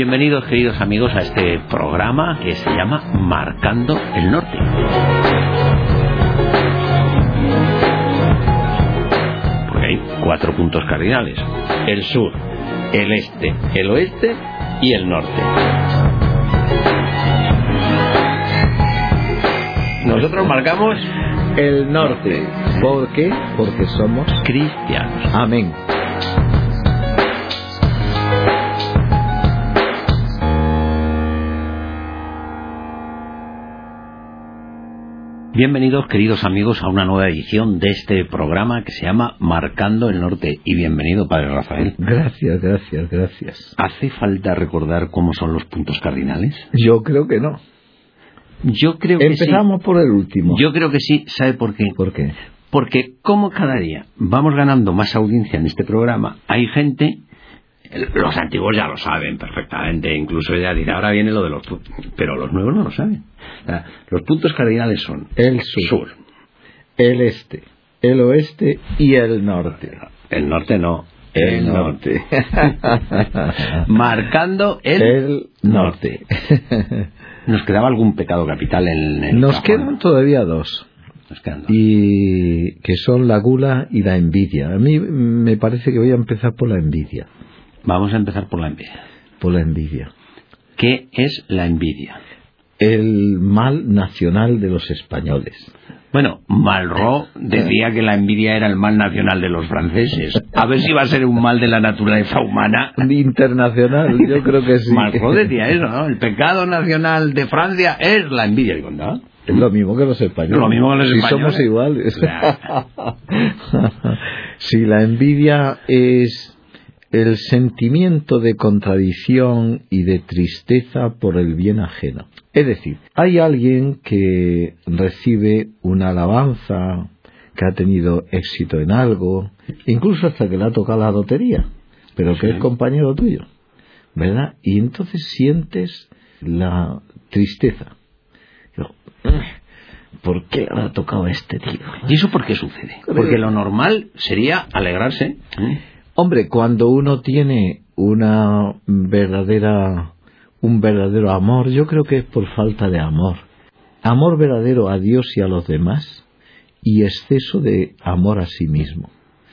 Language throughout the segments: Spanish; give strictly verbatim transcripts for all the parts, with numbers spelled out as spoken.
Bienvenidos, queridos amigos, a este programa que se llama Marcando el Norte. Porque hay cuatro puntos cardinales: el sur, el este, el oeste y el norte. Nosotros marcamos el norte. ¿Por qué? Porque somos cristianos. Amén. Bienvenidos, queridos amigos, a una nueva edición de este programa que se llama Marcando el Norte. Y bienvenido, Padre Rafael. Gracias, gracias, gracias. ¿Hace falta recordar cómo son los puntos cardinales? Yo creo que no. Yo creo que Empezamos sí. por el último. Yo creo que sí. ¿Sabe por qué? ¿Por qué? Porque como cada día vamos ganando más audiencia en este programa, hay gente... Los antiguos ya lo saben perfectamente, incluso ya dirá, ahora viene lo de los puntos, pero los nuevos no lo saben. O sea, los puntos cardinales son el sur, sur, el este, el oeste y el norte. El norte no, el, el norte. norte. Marcando el, el norte. norte. ¿Nos quedaba algún pecado capital en el Nos cajón? quedan todavía dos. Nos quedan dos. Y que son la gula y la envidia. A mí me parece que voy a empezar por la envidia. Vamos a empezar por la envidia. Por la envidia. ¿Qué es la envidia? El mal nacional de los españoles. Bueno, Malraux decía que la envidia era el mal nacional de los franceses. A ver si va a ser un mal de la naturaleza humana. Internacional, yo creo que sí. Malraux decía eso, ¿no? El pecado nacional de Francia es la envidia. Digo, ¿no? Es lo mismo que los españoles. Lo mismo que los si españoles. Somos iguales. Si la envidia es el sentimiento de contradicción y de tristeza por el bien ajeno. Es decir, hay alguien que recibe una alabanza, que ha tenido éxito en algo, incluso hasta que le ha tocado la lotería, pero que sí. Es compañero tuyo, ¿verdad? Y entonces sientes la tristeza. ¿Por qué le ha tocado a este tío? ¿Y eso por qué sucede? Porque lo normal sería alegrarse. ¿eh? Hombre, cuando uno tiene una verdadera, un verdadero amor, yo creo que es por falta de amor. Amor verdadero a Dios y a los demás y exceso de amor a sí mismo.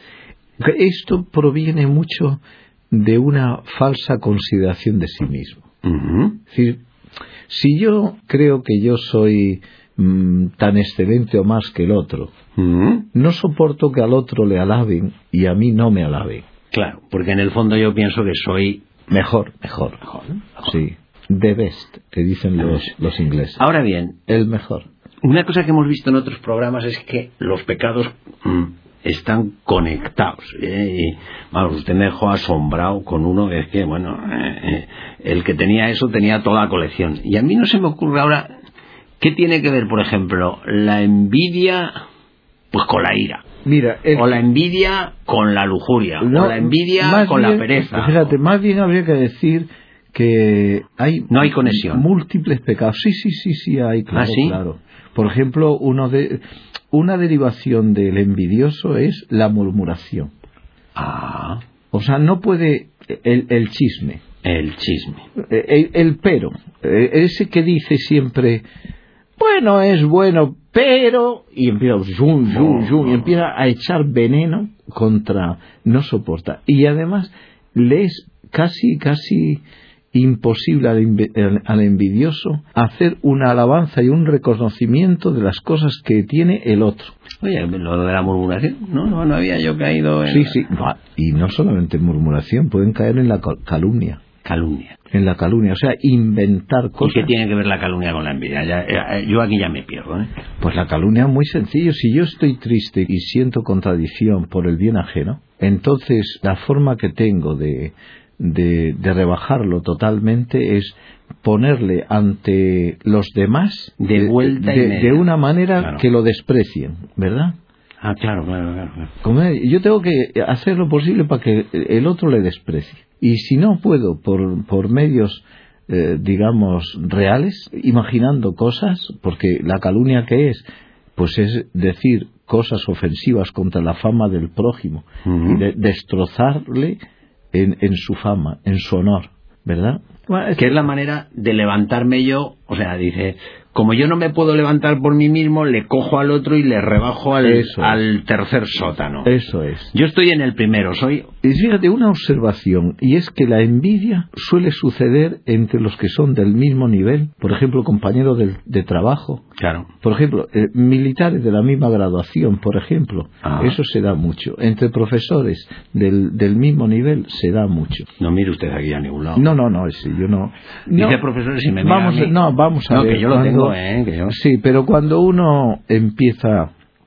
Esto proviene mucho de una falsa consideración de sí mismo. Uh-huh. Es decir, si yo creo que yo soy mmm, tan excelente o más que el otro, uh-huh. no soporto que al otro le alaben y a mí no me alaben. Claro, porque en el fondo yo pienso que soy mejor, mejor, mejor, mejor. Sí, the best, que dicen los, los ingleses. Ahora bien, el mejor. Una cosa que hemos visto en otros programas es que los pecados mmm, están conectados. ¿eh? Y, vamos, usted me dejó asombrado con uno que es que, bueno, eh, eh, el que tenía eso tenía toda la colección. Y a mí no se me ocurre ahora qué tiene que ver, por ejemplo, la envidia pues con la ira. Mira, el... o la envidia con la lujuria, no, o la envidia con bien, la pereza. Fíjate, más bien habría que decir que hay no hay conexión. Múltiples pecados. Sí, sí, sí, sí hay, claro, ¿Ah, sí? claro. Por ejemplo, uno de una derivación del envidioso es la murmuración. Ah. O sea, no puede el, el chisme. El chisme. El, el pero, ese que dice siempre, bueno, es bueno, pero, y empieza, yum, yum, yum, y empieza a echar veneno contra, no soporta. Y además le es casi, casi imposible al, al envidioso hacer una alabanza y un reconocimiento de las cosas que tiene el otro. Oye, lo de la murmuración, no, no, no había yo caído en... Sí, sí, y no solamente en murmuración, pueden caer en la calumnia. Calumnia. En la calumnia, o sea, inventar cosas. ¿Y qué tiene que ver la calumnia con la envidia? Ya, ya, yo aquí ya me pierdo, ¿eh? Pues la calumnia es muy sencillo. Si yo estoy triste y siento contradicción por el bien ajeno, entonces la forma que tengo de, de, de rebajarlo totalmente es ponerle ante los demás de vuelta de, y de, media. de una manera claro. que lo desprecien, ¿verdad? Ah, claro, claro, claro. claro. Como yo tengo que hacer lo posible para que el otro le desprecie. Y si no puedo, por, por medios, eh, digamos, reales, imaginando cosas, porque la calumnia que es, pues es decir cosas ofensivas contra la fama del prójimo, uh-huh. y de, destrozarle en, en su fama, en su honor, ¿verdad? Bueno, es que es la manera de levantarme yo, o sea, dice, como yo no me puedo levantar por mí mismo, le cojo al otro y le rebajo al, al tercer sótano. Eso es. Yo estoy en el primero, soy... Y fíjate, una observación, y es que la envidia suele suceder entre los que son del mismo nivel, por ejemplo, compañeros de, de trabajo, claro, por ejemplo, eh, militares de la misma graduación, por ejemplo, ah. eso se da mucho. Entre profesores del, del mismo nivel se da mucho. No mire usted aquí a ningún lado. No, no, no, sí, yo no... Dice no, profesores y me mira vamos, a mí. No, vamos a no, ver. que yo lo cuando, tengo, ¿eh? Que yo... Sí, pero cuando uno empieza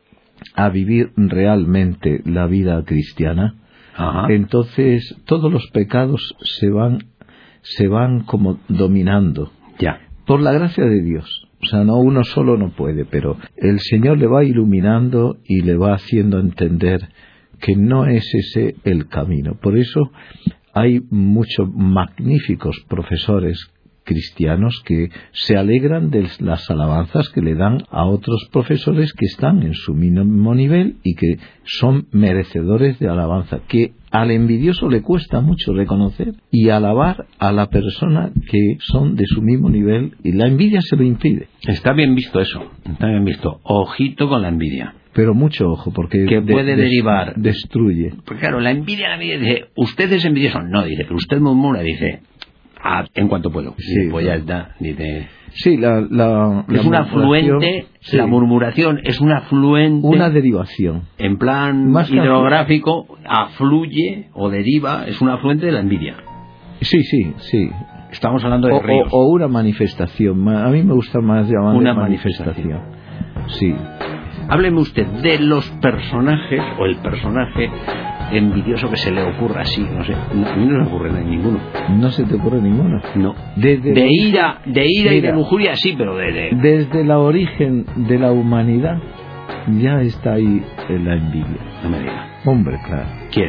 a vivir realmente la vida cristiana, Ajá. entonces todos los pecados se van se van como dominando ya por la gracia de Dios. O sea, no, uno solo no puede, pero el Señor le va iluminando y le va haciendo entender que no es ese el camino. Por eso hay muchos magníficos profesores cristianos que se alegran de las alabanzas que le dan a otros profesores que están en su mismo nivel y que son merecedores de alabanza, que al envidioso le cuesta mucho reconocer y alabar a la persona que son de su mismo nivel, y la envidia se lo impide. Está bien visto eso, está bien visto. Ojito con la envidia. Pero mucho ojo, porque que puede de, derivar. Destruye. Porque claro, la envidia, la envidia dice, usted es envidioso. No, dice, pero usted murmura, dice, ah, en cuanto puedo. Sí, dice, pues ya está, dice. Sí, la, la, es la un afluente, sí. La murmuración es un afluente. Una derivación. En plan más hidrográfico, afluye o deriva, es un afluente de la envidia. Sí, sí, sí. Estamos hablando de o, ríos. O, o una manifestación. A mí me gusta más llamarlo una manifestación. manifestación. Sí. Hábleme usted de los personajes, o el personaje envidioso que se le ocurra así, no sé, no, a mí no me ocurre ninguno. ¿No se te ocurre ninguno? No. Desde de ira, de ira mira, y de lujuria sí, pero de, de... Desde el origen de la humanidad ya está ahí la envidia. No me diga. Hombre, claro. ¿Quién?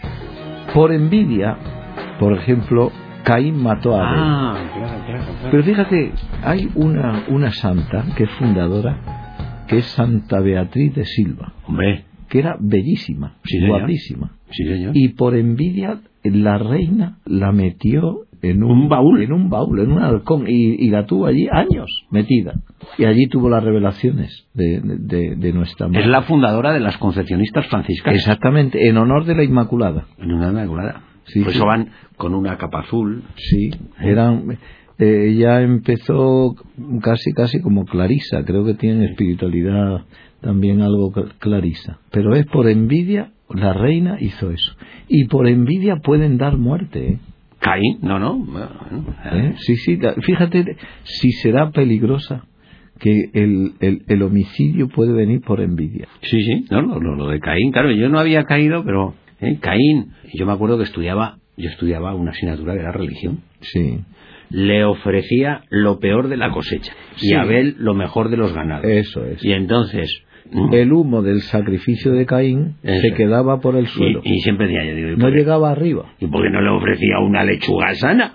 Por envidia, por ejemplo, Caín mató a Abel. Ah, claro, claro, claro. Pero fíjate, hay una, una santa que es fundadora, que es Santa Beatriz de Silva. Hombre. Que era bellísima, sí, guapísima. Sí, señor. Y por envidia la reina la metió en un, un baúl, en un baúl, en un halcón, y, y la tuvo allí años metida. Y allí tuvo las revelaciones de, de, de nuestra madre. Es la fundadora de las Concepcionistas Franciscanas. Exactamente, en honor de la Inmaculada. En honor de la Inmaculada. Sí, pues sí. eso van con una capa azul. Sí, eran... Eh, ella empezó casi casi como Clarisa, creo que tiene espiritualidad también algo Clarisa, pero es por envidia, la reina hizo eso, y por envidia pueden dar muerte, ¿eh? Caín, no, no. ¿Eh? Sí, sí, fíjate si será peligrosa que el, el, el homicidio puede venir por envidia. Sí, sí, no, lo, lo, lo de Caín, claro, yo no había caído, pero ¿eh? Caín, yo me acuerdo que estudiaba, yo estudiaba una asignatura que era religión. Sí. Le ofrecía lo peor de la cosecha, sí. Y a Abel lo mejor de los ganados. Eso es. Y entonces el humo del sacrificio de Caín eso. Se quedaba por el suelo. Y, y siempre decía yo, digo, no llegaba arriba. ¿Y por qué no le ofrecía una lechuga sana?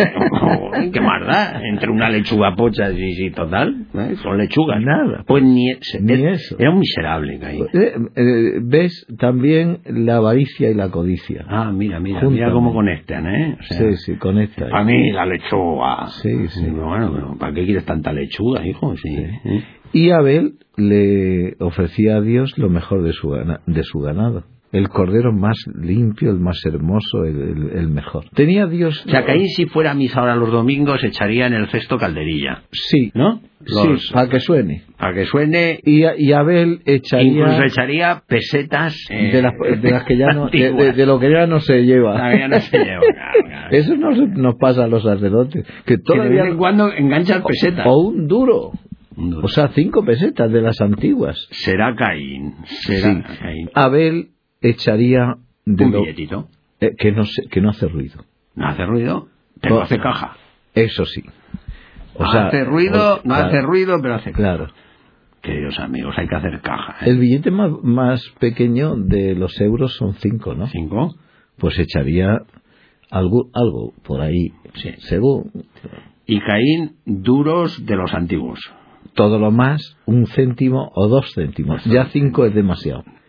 ¿Qué más da? Entre una lechuga pocha y, y total, ¿eh? Son lechugas. Nada. Pues ni, ese, ni era, eso. Era un miserable Caín. Eh, eh, ¿Ves también la avaricia y la codicia? Ah, mira, mira, Juntamente. Mira cómo conectan, ¿eh? O sea, sí, sí, conectan. Para mí la lechuga. Sí, sí. Digo, bueno, pero ¿para qué quieres tanta lechuga, hijo? Sí. sí. ¿eh? Y Abel le ofrecía a Dios lo mejor de su, de su ganado. El cordero más limpio, el más hermoso, el, el, el mejor. Tenía Dios... O sea, Caín si fuera a misa ahora los domingos echaría en el cesto calderilla. Sí. ¿No? Los, sí, para que suene. Para que suene. Y, y Abel echaría... Incluso echaría pesetas... Eh, de, las, de las que ya no... de, de, de lo que ya no se lleva. Ya no se lleva, claro, claro. Eso nos, nos pasa a los sacerdotes. Que, todavía que de vez en cuando enganchan pesetas. O un duro. O sea, cinco pesetas de las antiguas. Será Caín. Será sí. Caín. Abel echaría de un lo, billetito eh, que no se, que no hace ruido. No hace ruido, pero o, hace caja. Eso sí. O no sea, hace ruido, o, no claro, hace ruido, pero hace caja. Claro. Queridos amigos, hay que hacer caja. ¿eh? El billete más, más pequeño de los euros son cinco, ¿no? ¿Cinco? Pues echaría algo, algo por ahí, sí. Según. Y Caín, duros de los antiguos. Todo lo más, un céntimo o dos céntimos. Ya cinco es demasiado.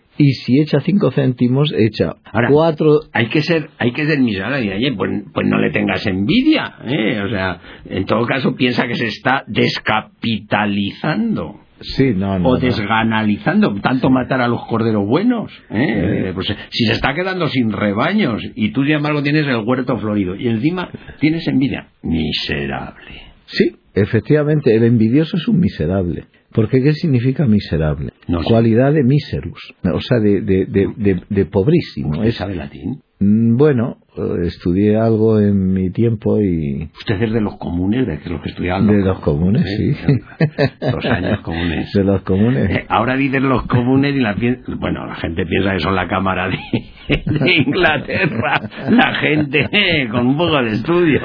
Y si echa cinco céntimos, echa Ahora, cuatro... Hay que ser, hay que ser miserable. Y, oye, pues, pues no le tengas envidia, ¿eh? O sea, en todo caso piensa que se está descapitalizando. Sí, no, no, o no. desganalizando, tanto matar a los corderos buenos, ¿eh? Eh, pues, si se está quedando sin rebaños y tú sin embargo tienes el huerto florido y encima tienes envidia, miserable. Sí, efectivamente, el envidioso es un miserable. Porque ¿qué significa miserable? No sé. Cualidad de miserus, o sea, de, de, de, de, de pobrísimo. ¿Usted Es, sabe latín? Bueno, estudié algo en mi tiempo y... ¿Usted es de los comunes, de los que estudiaban? De los comunes, sí. Los años comunes. De los comunes. Eh, ahora dicen los comunes y la pi- bueno, la gente piensa que son la Cámara de, de Inglaterra. La gente eh, con un poco de estudio.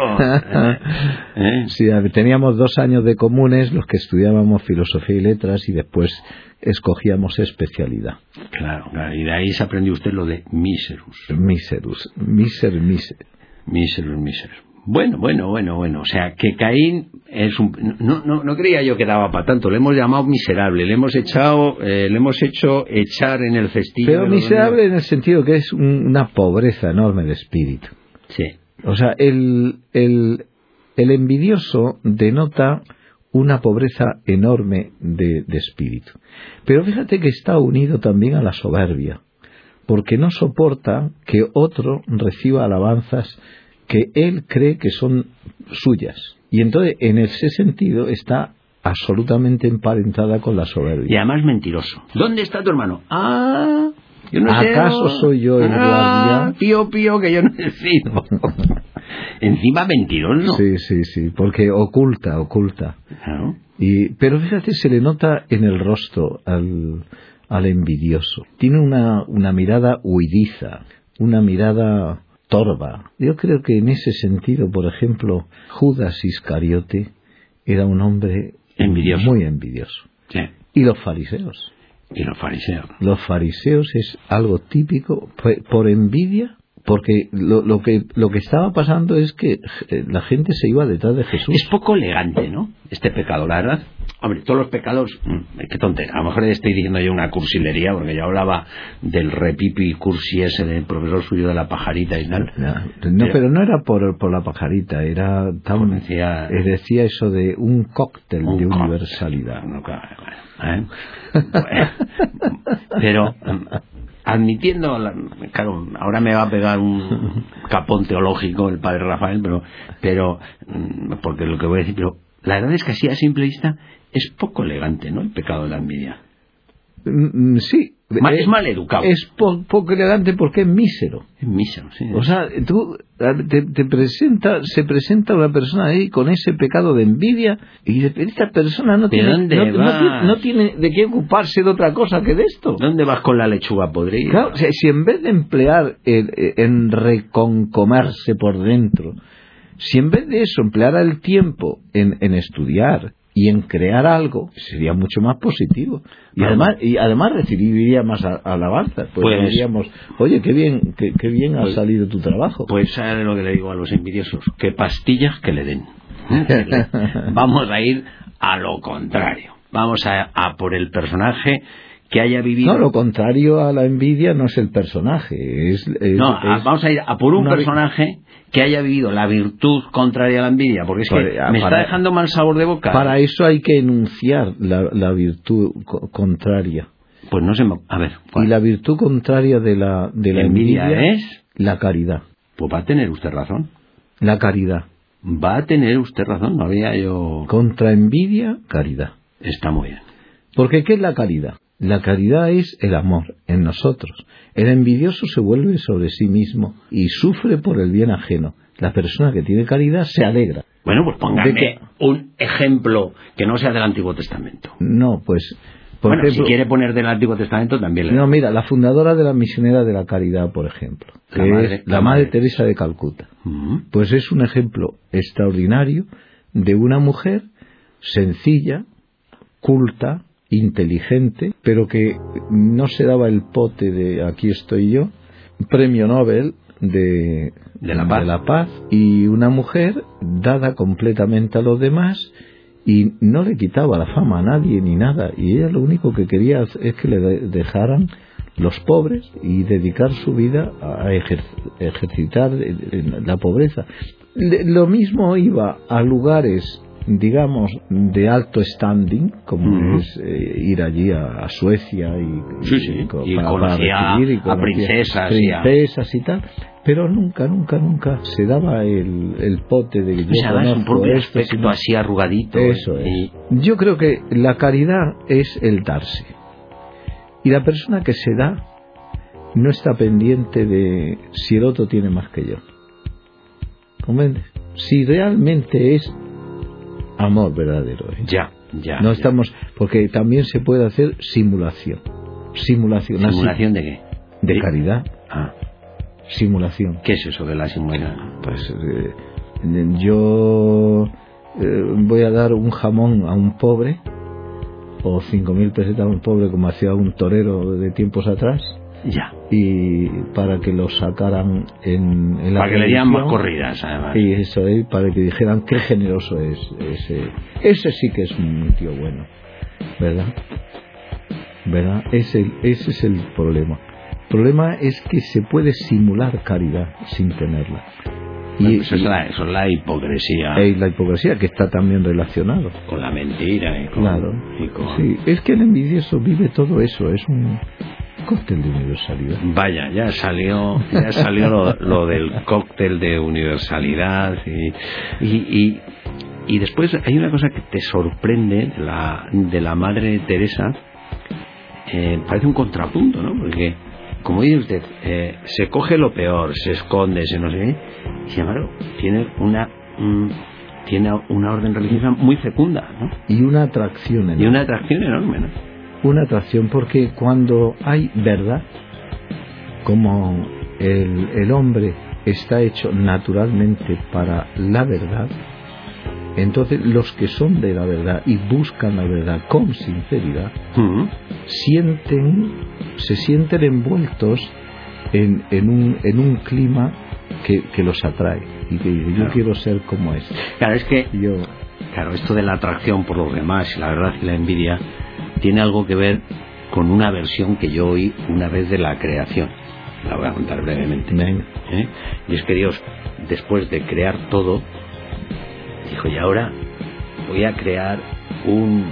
¿Eh? Sí, teníamos dos años de comunes, los que estudiábamos filosofía y letras y después escogíamos especialidad. Claro, claro, y de ahí se aprendió usted lo de miserus. Miserus, miser, miser. Miserus, miserus. Bueno, bueno, bueno, bueno. O sea, que Caín es un... No, no, no creía yo que daba para tanto. Le hemos llamado miserable. Le hemos echado, eh, le hemos hecho echar en el cestillo. Pero miserable en el sentido que es un, una pobreza enorme de espíritu. Sí. O sea, el, el, el envidioso denota una pobreza enorme de, de espíritu. Pero fíjate que está unido también a la soberbia, porque no soporta que otro reciba alabanzas que él cree que son suyas. Y entonces, en ese sentido, está absolutamente emparentada con la soberbia. Y además mentiroso. ¿Dónde está tu hermano? Ah, yo no sé. ¿Acaso soy yo el ah, guardia? Pío, pío, que yo no decido. Encima mentiroso. Sí, sí, sí, porque oculta, oculta. Claro. Y, pero fíjate, se le nota en el rostro al, al envidioso. Tiene una, una mirada huidiza, una mirada torva. Yo creo que en ese sentido, por ejemplo, Judas Iscariote era un hombre envidioso. Muy envidioso. Sí. Y los fariseos. Y los fariseos. Los fariseos es algo típico por envidia. Porque lo, lo que lo que estaba pasando es que la gente se iba detrás de Jesús. Es poco elegante, ¿no? Este pecado, la verdad. Hombre, todos los pecados, mmm, qué tontera. A lo mejor estoy diciendo yo una cursilería, porque yo hablaba del repipi cursi ese del profesor suyo de la pajarita y tal. No, no pero, pero no era por, por la pajarita, era tan... Decía, decía eso de un cóctel un de cóctel. universalidad. No, claro, claro, ¿eh? Bueno, pero... admitiendo, la, claro, ahora me va a pegar un capón teológico el padre Rafael, pero, pero, porque lo que voy a decir, pero la verdad es que así a simple vista es poco elegante, ¿no? El pecado de la envidia. Mm, sí. Mal, es mal educado. Es po poco elegante porque es mísero. Es mísero, sí. O sea, tú te, te presenta, se presenta una persona ahí con ese pecado de envidia y esta persona no tiene, dónde no, vas? no, tiene, no tiene de qué ocuparse de otra cosa que de esto. ¿Dónde vas con la lechuga podrida? Claro, o sea, si en vez de emplear el, en reconcomerse por dentro, si en vez de eso empleara el tiempo en, en estudiar y en crear algo, sería mucho más positivo. Y Vale. además y además recibiría más a, alabanzas. Pues, Pues- diríamos, oye, qué bien, qué, qué bien ha Pues- salido tu trabajo. Pues sabe lo que le digo a los envidiosos, que pastillas que le den. Vamos a ir a lo contrario. Vamos a, a por el personaje que haya vivido... No, lo contrario a la envidia no es el personaje, es... es- No, a- es- vamos a ir a por un una- personaje que haya vivido la virtud contraria a la envidia, porque es que Para- me está para- dejando mal sabor de boca. Para eso hay que enunciar la, la virtud co- contraria. Pues no se me... A ver, ¿cuál? Y la virtud contraria de la, de la envidia envidia es... la caridad. Pues va a tener usted razón. La caridad. Va a tener usted razón, no había yo... Contra envidia, caridad. Está muy bien. Porque ¿qué es la caridad? La caridad es el amor en nosotros. El envidioso se vuelve sobre sí mismo y sufre por el bien ajeno. La persona que tiene caridad se alegra. Bueno, pues póngame ¿De qué? un ejemplo que no sea del Antiguo Testamento. No, pues... Por bueno, ejemplo, si quiere poner del Antiguo Testamento también le... no, mira, la fundadora de la misionera de la caridad, por ejemplo, que La madre- es la la Madre madre. Teresa de Calcuta. Mm. Pues es un ejemplo extraordinario de una mujer sencilla, culta, inteligente, pero que no se daba el pote de aquí estoy yo, premio Nobel de, De la paz. de la paz, y una mujer dada completamente a los demás y no le quitaba la fama a nadie ni nada, y ella lo único que quería es que le de- dejaran los pobres y dedicar su vida a ejer- ejercitar la pobreza. Lo mismo iba a lugares, digamos, de alto standing, como uh-huh. es eh, ir allí a, a Suecia y, sí, sí. y, y para, conocía para recibir, y a princesas, princesas y, a... y tal, pero nunca, nunca, nunca se daba el, el pote de yo o sea, conozco un propio esto, aspecto sino... así arrugadito. Eso es. Y... Yo creo que la caridad es el darse, y la persona que se da no está pendiente de si el otro tiene más que yo. ¿Comprendes? Si realmente es amor verdadero, ¿eh? Ya, ya. No ya. estamos, porque también se puede hacer simulación. Simulación. ¿Simulación de qué? De ¿Sí? caridad. Ah. Simulación. ¿Qué es eso de la simulación? Pues eh, yo eh, voy a dar un jamón a un pobre, o cinco mil pesetas a un pobre, como hacía un torero de tiempos atrás. Ya. Y para que lo sacaran en, en la para que le dieran más corridas, además. Y eso es, para que dijeran qué generoso es ese. Ese sí que es un tío bueno, ¿verdad? ¿Verdad? Ese, ese es el problema. El problema es que se puede simular caridad sin tenerla. Y eso, y, es la, eso es la hipocresía. Y la hipocresía, que está también relacionado con la mentira. Y con, claro. Y con... Sí, es que el envidioso vive todo eso, es un cóctel de universalidad. Vaya, ya salió, ya salió lo, lo del cóctel de universalidad y, y, y, y después hay una cosa que te sorprende de la, de la Madre Teresa. Eh, parece un contrapunto, ¿no? Porque, como dice usted, eh, se coge lo peor, se esconde, se no sé qué, y sin embargo tiene una mm, tiene una orden religiosa muy fecunda, ¿no? Y una atracción enorme. Y una atracción enorme, ¿no? Una atracción, porque cuando hay verdad, como el, el hombre está hecho naturalmente para la verdad, entonces los que son de la verdad y buscan la verdad con sinceridad, uh-huh. sienten, se sienten envueltos en, en, un, en un clima que, que los atrae y que yo claro. quiero ser como es. Claro, es que yo, claro, esto de la atracción por los demás y la verdad y la envidia tiene algo que ver con una versión que yo oí una vez de la creación. La voy a contar brevemente. ¿Eh? Y es que Dios, después de crear todo, dijo, y ahora voy a crear un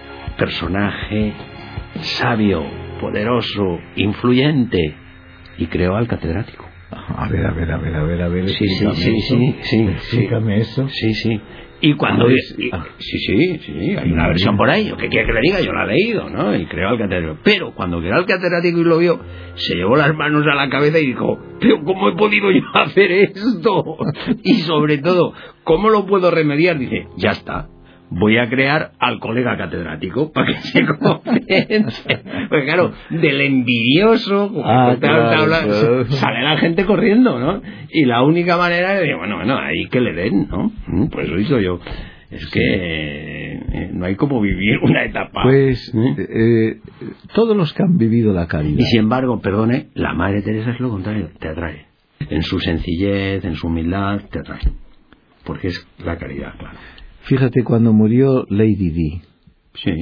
personaje sabio, poderoso, influyente, y creó al catedrático. A ver, a ver, a ver, a ver, a ver. Sí, sí, sí, sí, sí. Explícame eso. Sí, sí. Y cuando... Ver, y, y, sí, sí, sí, hay una versión por ahí. ¿Qué quiere que le diga? Yo la he leído, ¿no? Y creó al catedrático. Pero cuando creó al catedrático y lo vio, se llevó las manos a la cabeza y dijo, pero ¿cómo he podido yo hacer esto? Y sobre todo, ¿cómo lo puedo remediar? Dice, ya está. Voy a crear al colega catedrático para que se compense. Pues claro, del envidioso, ah, claro, habla, claro. sale la gente corriendo, ¿no? Y la única manera es de, bueno, bueno, ahí que le den, ¿no? Pues lo hizo yo. Es que eh, no hay como vivir una etapa. Pues ¿eh? Eh, todos los que han vivido la caridad. Y sin embargo, perdone, la Madre Teresa es lo contrario, te atrae. En su sencillez, en su humildad, te atrae. Porque es la caridad, claro. Fíjate, cuando murió Lady Di, sí,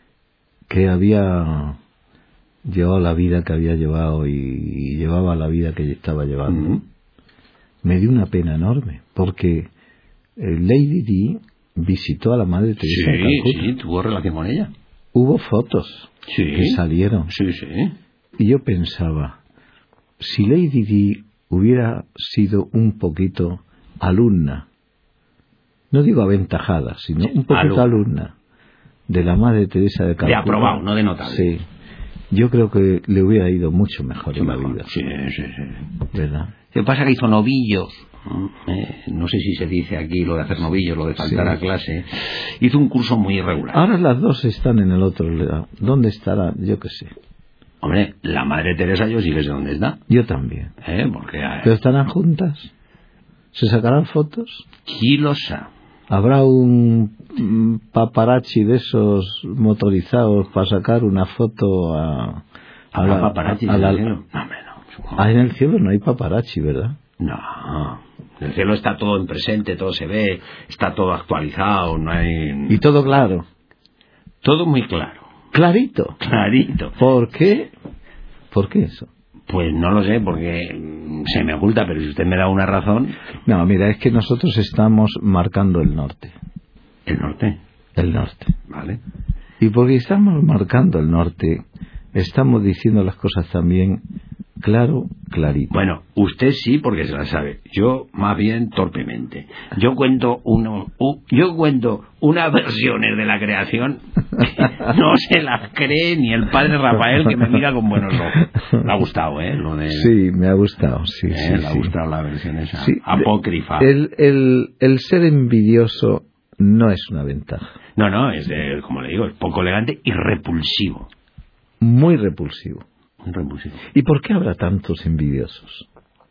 que había llevado la vida que había llevado y, y llevaba la vida que estaba llevando, uh-huh. me dio una pena enorme, porque eh, Lady Di visitó a la Madre Teresa de Calcuta. Sí, sí, tuvo relación con ella. Hubo fotos sí, que salieron. Sí, sí. Y yo pensaba, si Lady Di hubiera sido un poquito alumna, no digo aventajada, sino un poquito alumna, alumna de la Madre Teresa de Calcuta. De aprobado, no de notable. Sí. Yo creo que le hubiera ido mucho mejor sí, en la mejor. vida. Sí, sí, sí. ¿Verdad? Lo que pasa es que hizo novillos. Eh, no sé si se dice aquí lo de hacer novillos, lo de faltar sí. a clase. Hizo un curso muy irregular. Ahora las dos están en el otro lado. ¿Dónde estará? Yo qué sé. Hombre, la Madre Teresa yo sí que sé dónde está. Yo también. ¿Eh? Porque, eh... ¿Pero estarán juntas? ¿Se sacarán fotos? ¿Quién lo sabe? ¿Habrá un paparazzi de esos motorizados para sacar una foto a... a la paparazzi a la, en el cielo? No, hombre, no. Ah, en el cielo no hay paparazzi, ¿verdad? No, en el cielo está todo en presente, todo se ve, está todo actualizado, no hay... Y todo claro. Todo muy claro. Clarito. Clarito. ¿Por qué? ¿Por qué eso? Pues no lo sé, porque se me oculta, pero si usted me da una razón... No, mira, es que nosotros estamos marcando el norte. ¿El norte? El norte. Vale. Y porque estamos marcando el norte, estamos diciendo las cosas también claro, clarito. Bueno, usted sí, porque se la sabe. Yo, más bien, torpemente. Yo cuento uno, u, yo cuento unas versiones de la creación que no se las cree ni el padre Rafael, que me mira con buenos ojos. Le ha gustado, ¿eh? Lo de, sí, me ha gustado, sí, eh, sí. Le ha sí. gustado la versión esa, sí, apócrifa. El, el, el ser envidioso no es una ventaja. No, no, es, de, como le digo, es poco elegante y repulsivo. Muy repulsivo. Repulsivo. ¿Y por qué habrá tantos envidiosos?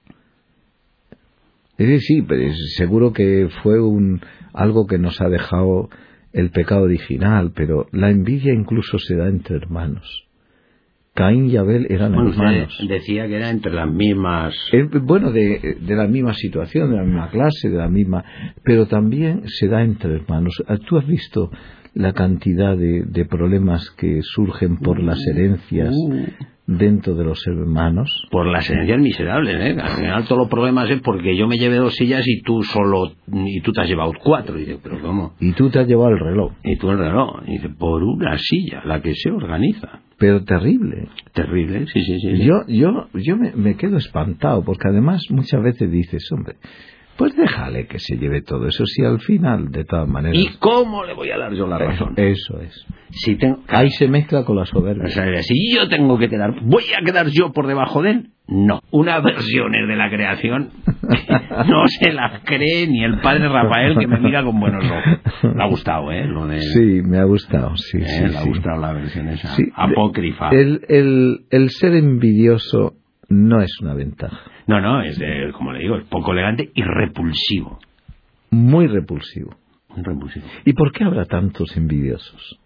Es decir, pues, seguro que fue un algo que nos ha dejado el pecado original, pero la envidia incluso se da entre hermanos. Caín y Abel eran bueno, hermanos. Usted decía que era entre las mismas... Eh, bueno, de, de la misma situación, de la misma clase, de la misma... Pero también se da entre hermanos. ¿Tú has visto la cantidad de, de problemas que surgen por las herencias dentro de los hermanos? Por las herencias miserables, ¿eh? Al final todos los problemas es porque yo me llevé dos sillas y tú solo... y tú te has llevado cuatro. Y dice, ¿pero cómo? Y tú te has llevado el reloj. Y tú el reloj. Y dice, por una silla, la que se organiza. Pero terrible. Terrible, sí, sí, sí. sí. Yo, yo, yo me, me quedo espantado, porque además muchas veces dices, hombre, pues déjale que se lleve todo eso, si al final, de todas maneras... ¿Y cómo le voy a dar yo la razón? Eso es. Si tengo... Ahí se mezcla con la soberbia. O sea, si yo tengo que quedar... ¿Voy a quedar yo por debajo de él? No. Unas versiones de la creación que no se las cree ni el padre Rafael, que me mira con buenos ojos. Le ha gustado, ¿eh? Lo de... Sí, me ha gustado, sí, ¿Eh? sí. Le ha sí. gustado la versión esa, sí. apócrifa. El, el, el ser envidioso no es una ventaja. No, no, es de, como le digo, es poco elegante y repulsivo. Muy repulsivo. Muy repulsivo. ¿Y por qué habrá tantos envidiosos?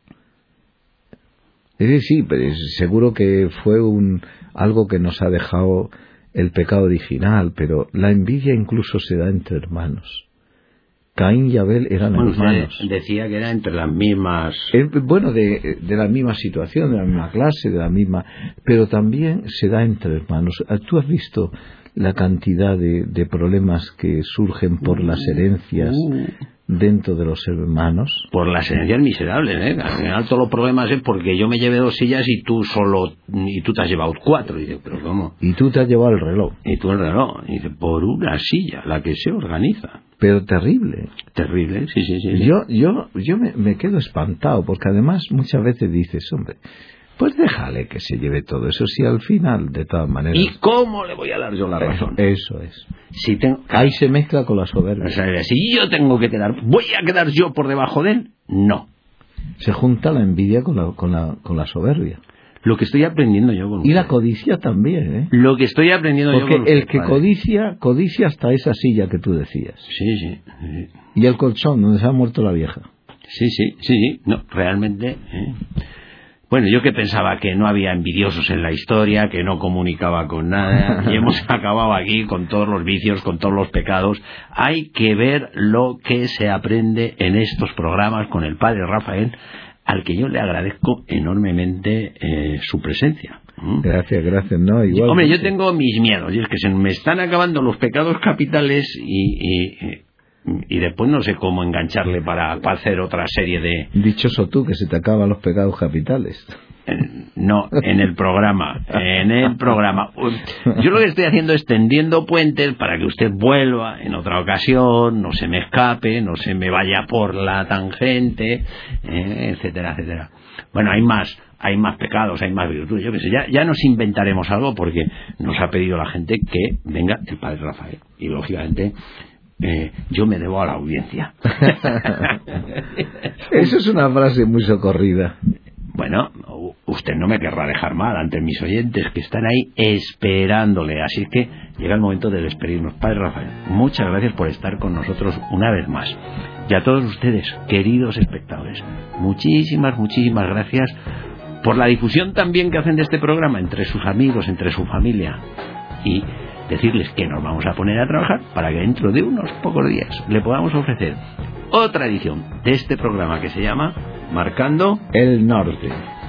Es decir, pues, seguro que fue un algo que nos ha dejado el pecado original, pero la envidia incluso se da entre hermanos. Caín y Abel eran bueno, hermanos. Usted decía que era entre las mismas... Eh, bueno, de, de la misma situación, de la misma clase, de la misma... Pero también se da entre hermanos. ¿Tú has visto la cantidad de, de problemas que surgen por las herencias dentro de los hermanos? Por las herencias miserables, ¿eh? Al final todos los problemas es porque yo me llevé dos sillas y tú solo... y tú te has llevado cuatro. Y dice, ¿pero cómo? Y tú te has llevado el reloj. Y tú el reloj. Y dice, por una silla, la que se organiza. Pero terrible. Terrible, sí, sí, sí. sí. Yo, yo, yo me, me quedo espantado, porque además muchas veces dices, hombre, pues déjale que se lleve todo eso, si al final, de todas maneras... ¿Y cómo le voy a dar yo la razón? Eso es. Si tengo... Ahí se mezcla con la soberbia. O sea, si yo tengo que quedar... ¿Voy a quedar yo por debajo de él? No. Se junta la envidia con la, con la, con la soberbia. Lo que estoy aprendiendo yo con usted. Y la codicia también, ¿eh? Lo que estoy aprendiendo Porque yo con usted, el que padre. codicia, codicia hasta esa silla que tú decías. Sí, sí, sí. Y el colchón donde se ha muerto la vieja. Sí, sí, sí, sí. No, realmente... ¿eh? Bueno, yo que pensaba que no había envidiosos en la historia, que no comunicaba con nada, y hemos acabado aquí con todos los vicios, con todos los pecados. Hay que ver lo que se aprende en estos programas con el padre Rafael, al que yo le agradezco enormemente eh, su presencia. ¿Mm? Gracias, gracias, no, igual. Hombre, yo tengo mis miedos, y es que se me están acabando los pecados capitales y, y, y después no sé cómo engancharle para, para hacer otra serie de... Dichoso tú, que se te acaban los pecados capitales. No, en el programa, en el programa. Yo lo que estoy haciendo es tendiendo puentes para que usted vuelva en otra ocasión, no se me escape, no se me vaya por la tangente, eh, etcétera, etcétera. Bueno, hay más, hay más pecados, hay más virtudes, yo qué sé, ya, ya nos inventaremos algo porque nos ha pedido la gente que venga el padre Rafael. Y lógicamente... Eh, yo me debo a la audiencia. Eso es una frase muy socorrida. Bueno, usted no me querrá dejar mal ante mis oyentes que están ahí esperándole. Así que llega el momento de despedirnos. Padre Rafael, muchas gracias por estar con nosotros una vez más. Y a todos ustedes, queridos espectadores, muchísimas, muchísimas gracias por la difusión también que hacen de este programa entre sus amigos, entre su familia. Y decirles que nos vamos a poner a trabajar para que dentro de unos pocos días le podamos ofrecer otra edición de este programa que se llama Marcando el Norte.